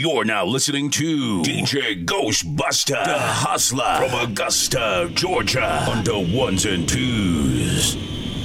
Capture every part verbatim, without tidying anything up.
You're now listening to D J Ghostbuster, the Hustler from Augusta, Georgia, on the ones and twos.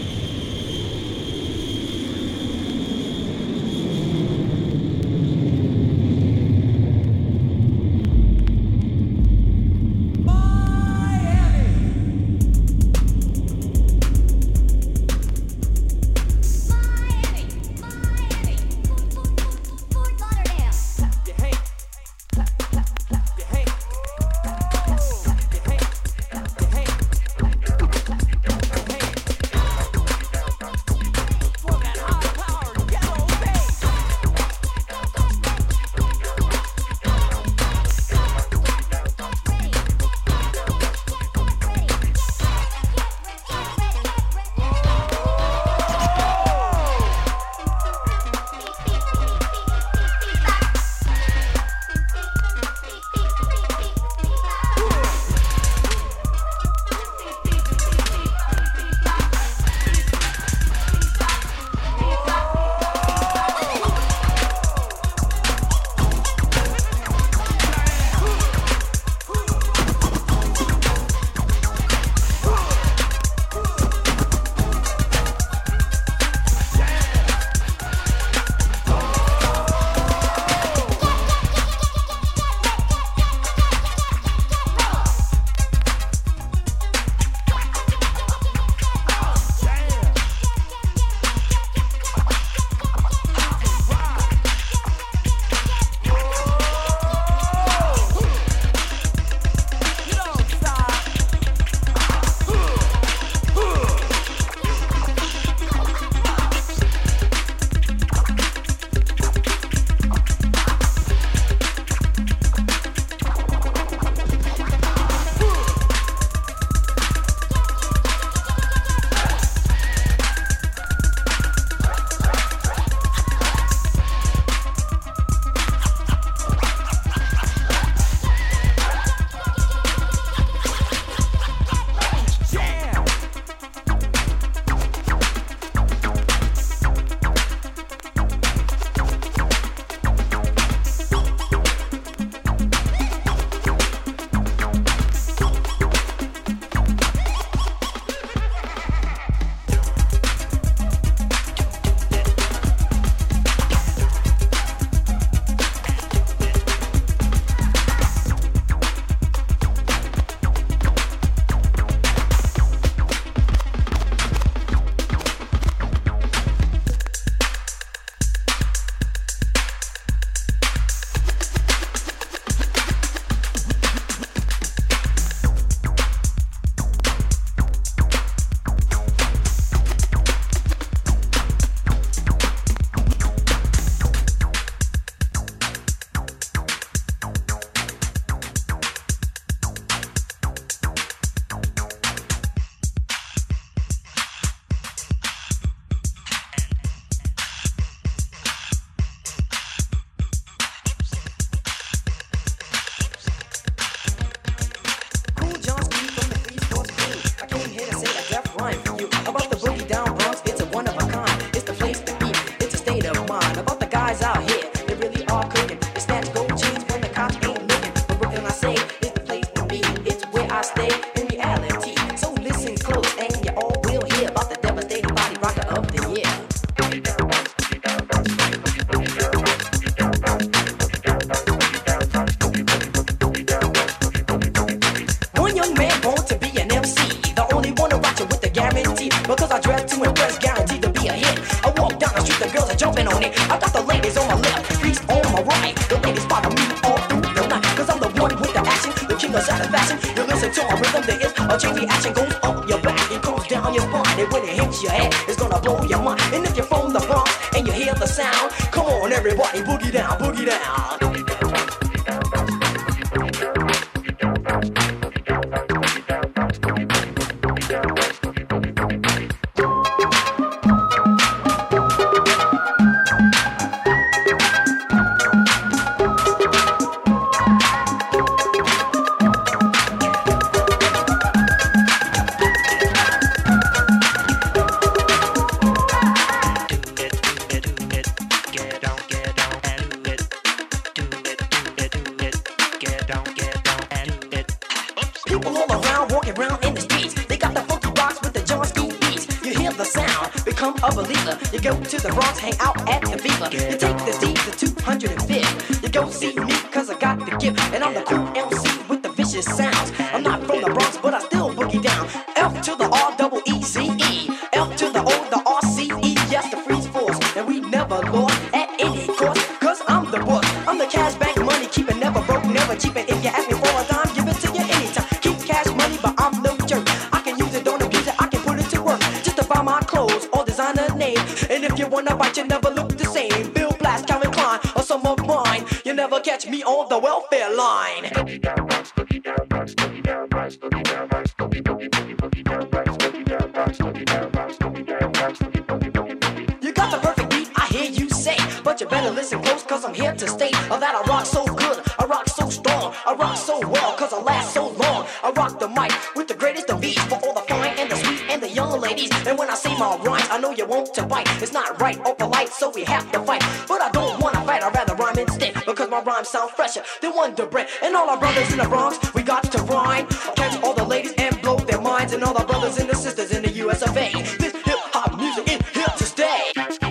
Everybody boogie down, boogie down. Get on, get on, and do it. become a believer. You go to the Bronx, hang out at the Viva. You take the Z to two hundred fifth. You go see me cause I got the gift. And I'm the cool M C with the vicious sounds. I'm not from the Bronx, but I still boogie down. F to the R double E Z E. F to the O, the R C E. Yes, the freeze force. And we never lost at any cost. Cause I'm the boss. I'm the cash bank money. Keep it never broke, never cheap. And if you ask me for a dime, give it to you anytime. Keep cash money, but I'm no jerk. I can use it, don't abuse it. I can put it to work. Just to buy my clothes or designer name. And if you wanna bite, you never look the same. Bill Blass, Calvin Klein, or some of mine. You never catch me on the welfare line. You got the perfect beat, I hear you say. But you better listen close, cause I'm here to stay. Oh, that I rock so good, I rock so strong, I rock so well, cause I last so long. I rock the mic with the greatest of ease. For all the fine and the sweet and the young ladies. And when I say my rhymes, I know you want to bite. It's not right or polite, so we have to fight. But I don't wanna fight, I'd rather rhyme instead. Because my rhymes sound fresher than Wonder Bread. And all our brothers in the Bronx, we got to rhyme. Catch all the ladies and blow their minds. And all our brothers and the sisters in the U S of A. This hip-hop music is here to stay.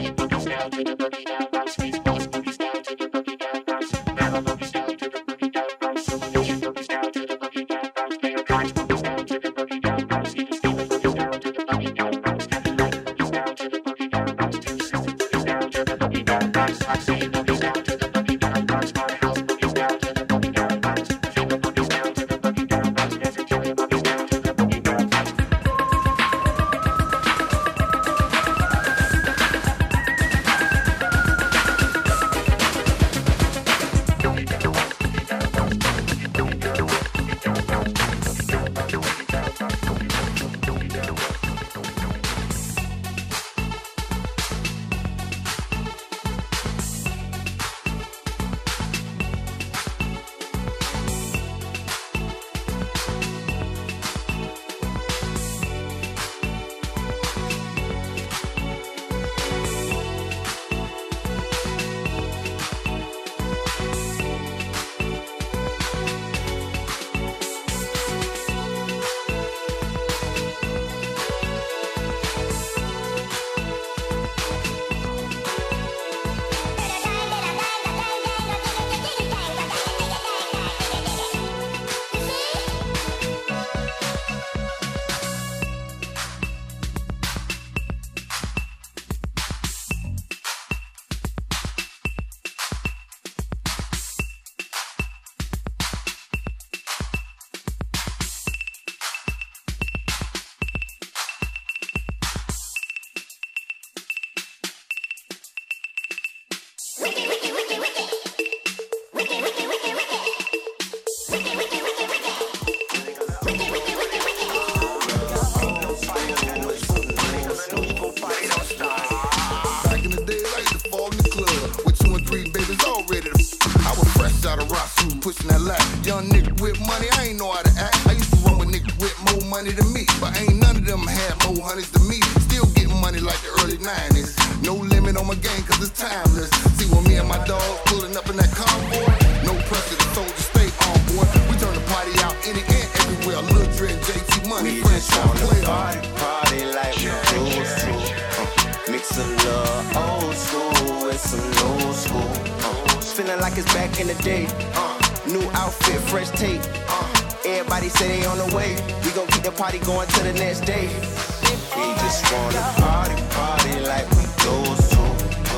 Pushing that lat. Young nigga with money, I ain't know how to act. I used to run with niggas with more money than me, but ain't none of them had more honeys than me. Still getting money like the early nineties. No limit on my game cause it's timeless. See when me and my dog pulling up in that convoy. No pressure, the soldiers stay on board. We turn the party out any and everywhere. Lil Dre and J T Money, we French just wanna play party, party like we used to. Uh, mix a little old school with some new school. Uh, feeling like it's back in the day. Uh, New outfit, fresh tape. Uh, everybody say they on the way. We gon' keep the party going till the next day. We just wanna party, party like we used to.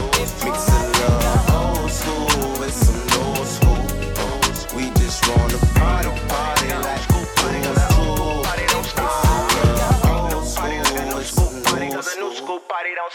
Mix a little old school with some new school. We just wanna party, party like we used to. Mix a little old school with some new Cause a new school. school party don't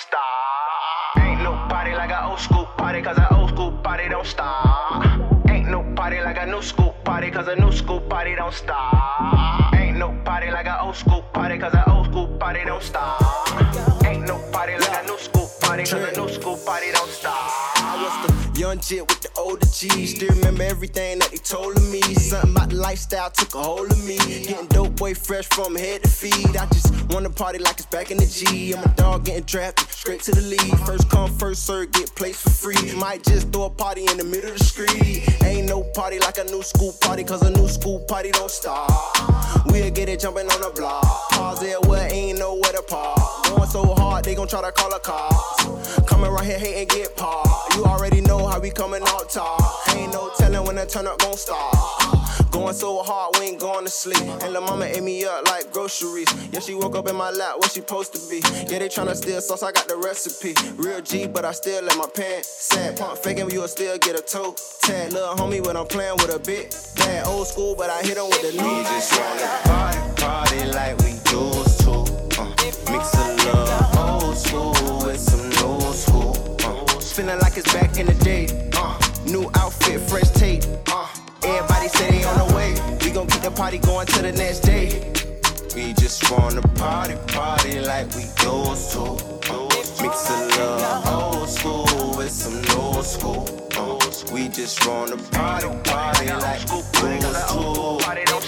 stop. Ain't no party like a old school party. Cause a old school party don't stop. Ain't no party like a new school party. Cause a new school party don't stop. Ain't no party like a old school party. Cause a old school party don't stop. Ain't no party like a new school party. Cause a new school party don't stop. I was the young jit with the older G's. Still remember everything that they told of me. Something about the lifestyle took a hold of me. Getting dope boy fresh from head to feet. I just wanna party like it's back in the G. I'm a dog getting drafted straight to the league. First come, first serve, get placed for free. Might just throw a party in the middle of the street. Ain't no party like a new school party, cause a new school party don't stop. We'll get it jumping on the block. Pause it, well, ain't nowhere to park. Going so hard, they gon' try to call a cops. Coming right here, hate and get parked. You already know how we coming out top. Ain't no telling when the turn up gon' start. Going so hard, we ain't going to sleep. And la mama ate me up like groceries. Yeah, she woke up in my lap, what she supposed to be. Yeah, they tryna steal sauce, I got the recipe. Real G, but I still let my pants. Sad pump faking, you'll still get a toe tag. Little homie when I'm playing with a bit. Bad old school, but I hit him with the new. We just wanna party, party like we used to. Uh, mix a little old school with some new school. Uh, feeling like it's back in the day. Uh, new outfit, fresh tape. Uh, everybody say they on the way. We gon' keep the party going till the next day. we just wanna party, party like we used to. Uh, mix a little old school with some new school. Uh, we just wanna party, party like we used to. Mix a little old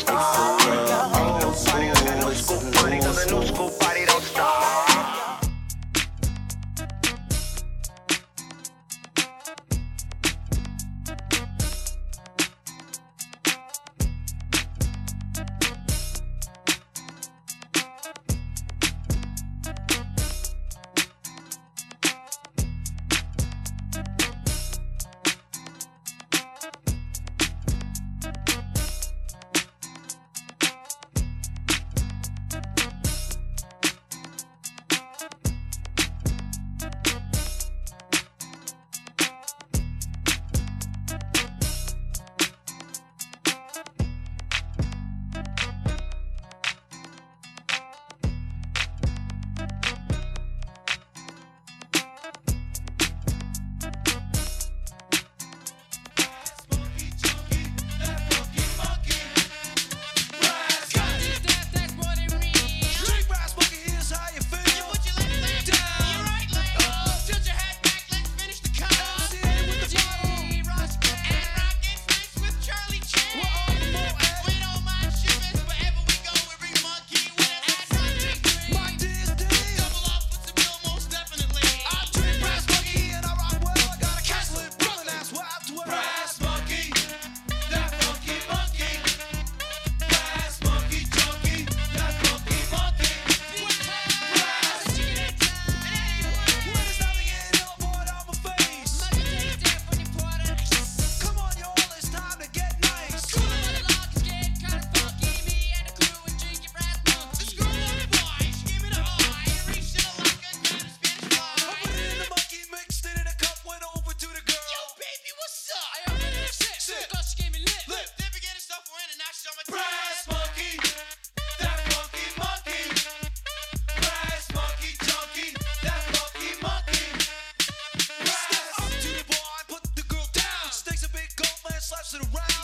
school with some new school. Party don't stop. Slaps it around.